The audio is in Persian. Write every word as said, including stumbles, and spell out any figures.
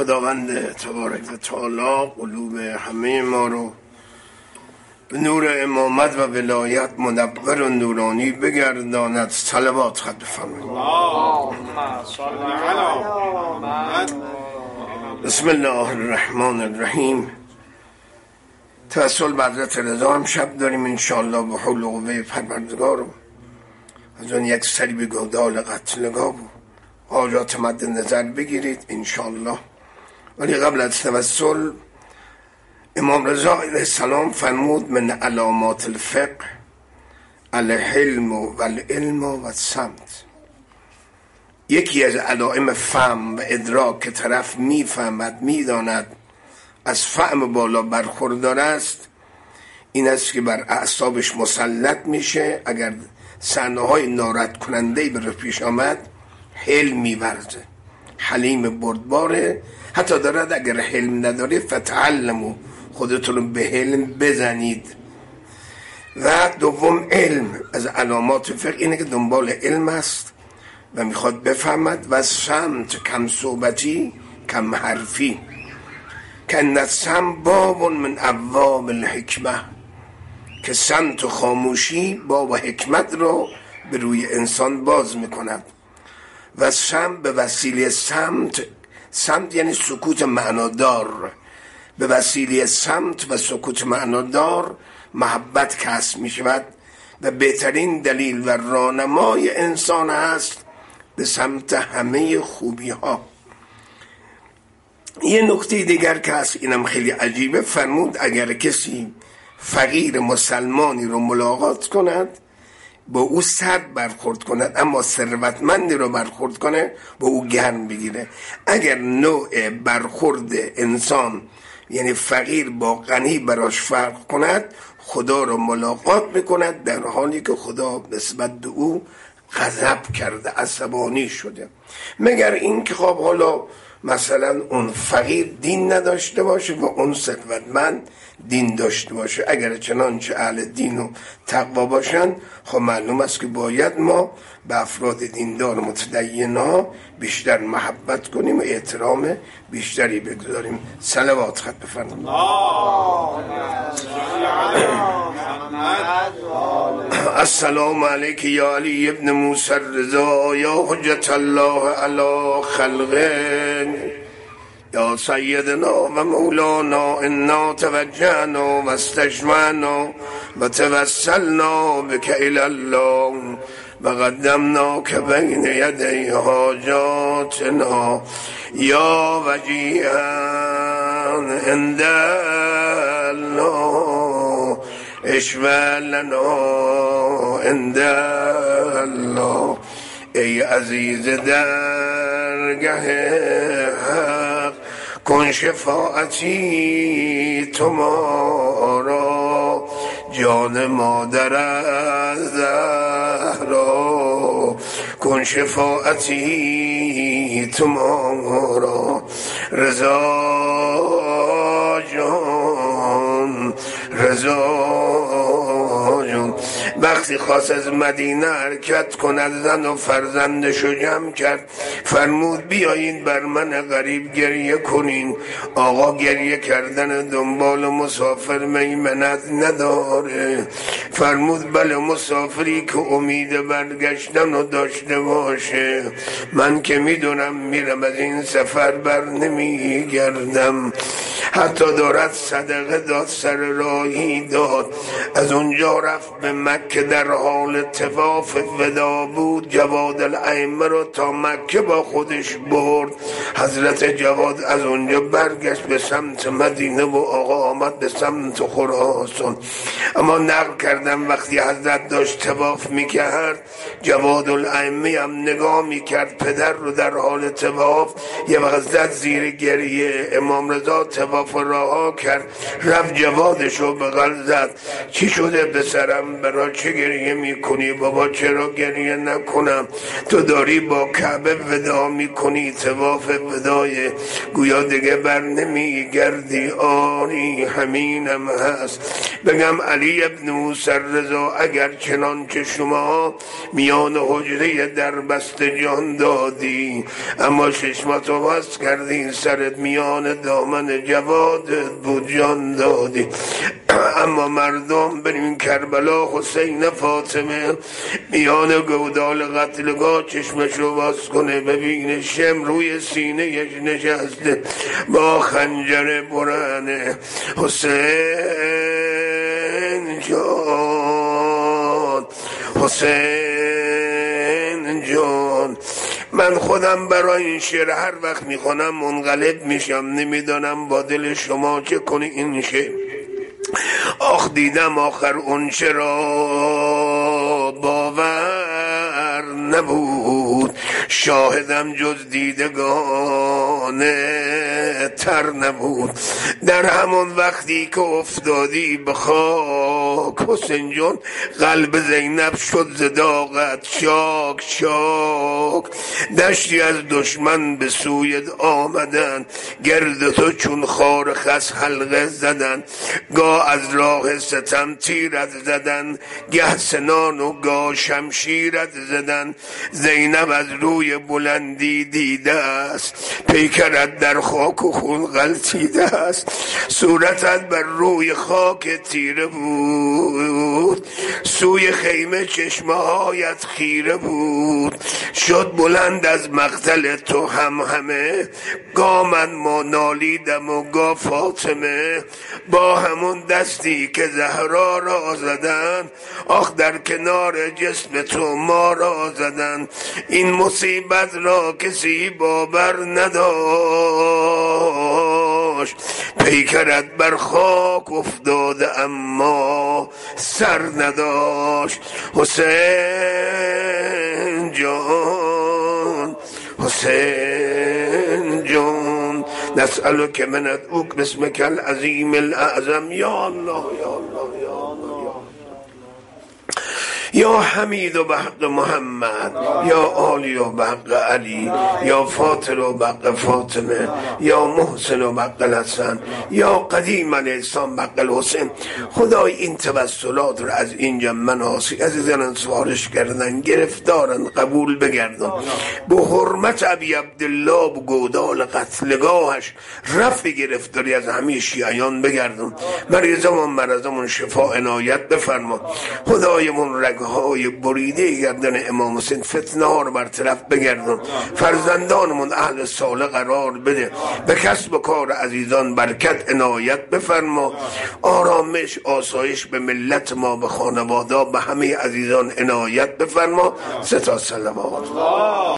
خداوند تبارک و تعالی قلوب همه ما رو به نور امامت و ولایت منور و نورانی بگرداند. صلوات خط بفرمایید. بسم الله الرحمن الرحیم. توسل به حضرت رضا هم شب داریم انشاءالله به حول و قوه پروردگار. از اون یک سری به گودال قتلگاه بود حاجات مد نظر بگیرید انشاءالله. ولی قبل از توسل امام رضا علیه السلام فرمود من علامات الفقه الحلم و العلم و الصمت. یکی از علائم فهم و ادراک که طرف میفهمد میداند از فهم بالا برخوردار است این است که بر اعصابش مسلط میشه. اگر صحنه های ناراحت کننده به پیش آمد حلم میورزه، حلیم بردباره. حتی دارد اگر حلم نداره فتعلمو، خودتون رو به حلم بزنید. و دوم علم. از علامات فقه اینه که دنبال علم است و میخواد بفهمد. و سمت کم صحبتی کم حرفی که نسم باب من ابواب الحکمه، که سمت و خاموشی باب حکمت رو به روی انسان باز میکند. و سم به وسیله سمت، سمت یعنی سکوت معنادار، به وسیله سمت و سکوت معنادار محبت کسب می شود و بهترین دلیل و راهنمای انسان است به سمت همه خوبی ها. یه نکته دیگر که هست اینم خیلی عجیبه. فرمود اگر کسی فقیر مسلمانی رو ملاقات کند با او سرد برخورد کند اما ثروتمندی رو برخورد کنه با او گرم بگیره. اگر نوع برخورد انسان یعنی فقیر با غنی براش فرق کند خدا رو ملاقات میکند در حالی که خدا نسبت به او غضب کرده، عصبانی شده. مگر این که خب حالا مثلا اون فقیر دین نداشته باشه و اون ثروتمند دین داشته باشه. اگر چنانچه اهل دین و تقوا باشن خب معلوم است که باید ما به افراد دیندار متدین ها بیشتر محبت کنیم و احترام بیشتری بگذاریم. صلوات خط بفرمایید. السلام علیک یا علی ابن موسی الرضا یا حجت الله علی خلقه یا سیدنا و مولانا انا توجهنا و استجمعنا و توسلنا بک الی الله و قدمناک بین یدی حاجاتنا یا وجیها عند الله اشفع لنا عند الله. ای عزیز درگه حق کن شفاعتی تو ما را، جان مادر از زهرا کن شفاعتی تو ما را. رضا جان رضا جان وقتی خواست از مدینه حرکت کند زن و فرزندشو جمع کرد فرمود بیایین بر من غریب گریه کنین. آقا گریه کردن دنبال مسافر میمنت نداره. فرمود بله مسافری که امید برگشتن رو داشته باشه. من که میدونم میرم از این سفر بر نمیگردم. حتی دارد صدقه داد، سر راهی داد. از اونجا رفت به مکه در حال طواف ودا بود. جواد الائمه رو تا مکه با خودش برد. حضرت جواد از اونجا برگشت به سمت مدینه و آقا آمد به سمت خراسان. اما نقل کردم وقتی حضرت داشت طواف میکرد جواد الائمه هم نگاه میکرد پدر رو در حال طواف. یه وقت زد زیر گریه. امام رضا طواف اطراف رها کرد، رفت جوادشو بغل زد. چی شده پسرم؟ برا چه گریه میکنی؟ بابا چرا گریه نکنم؟ تو داری با کعبه ودا میکنی، طواف ودای، گویا دیگه بر نمیگردی. آری همینم هست. بگم علی ابن موسی رضا اگر چنانچه شما میان حجره در بست جان دادی، اما چشماتو باز کردی، سرت میان دامن جوادت بود، جان دادی. اما مردم بریم کربلا، حسین فاطمه میان گودال قتلگاه چشمشو باز کنه، ببینه شم روی سینه یش نشسته با خنجر برهنه. حسین جان، حسین جان، من خودم برای این شعر هر وقت میخونم منقلب میشم، نمیدانم با دل شما چه کنی این شعر. آخ دیدم آخر اون چرا باور نبود، شاهدم جز دیدگانه تر نبود. در همون وقتی که افتادی به خاک حسین جان، قلب زینب شد زداغت شاک شاک. دشتی از دشمن به سویت آمدن، گرد تو چون خار خس حلقه زدن. گاه از راه ستم تیرت زدن، گه سنان و گاه شمشیرت زدن. زینب از روی بلندی دیده است، پیکرت در خاک و خون غلطیده است. صورتت بر روی خاک تیره بود، سوی خیمه چشمه هایت خیره بود. شد بلند از مقتل تو هم همه، گاه من ما نالیدم و گاه فاطمه. با همون دستی که زهرا را زدن، آخ در کنار جسم تو ما را زدن. این مصیبت را کسی باور نداشت، پیکرت بر خاک افتاده اما سر نداشت. حسین جان، حسین جان، نسألك من ادعوك باسمك العظیم الاعظم. یا الله یا الله یا الله یا حمید و بحق محمد، یا آلی و بحق علی، یا فاطر و بحق فاطمه، یا محسن و بحق الحسن، یا قدیم الاحسان بحق الحسین. خدای این توسلات رو از اینجا مناسی عزیزان سفارش کردن، گرفتارن، قبول بگردن. به حرمت ابی عبدالله و گودال قتلگاهش رفع گرفتاری از همه شیعیان بگردن. مریضمون مرضمون شفا عنایت بفرما. خدایمون رگ های بریده گردن امام حسین فتنه ها رو برطرف بگردن. فرزندانمون اهل صالح قرار بده. به کسب و کار عزیزان برکت عنایت بفرما. آرامش آسایش به ملت ما، به خانواده، به همه عزیزان عنایت بفرما. سه تا صلوات.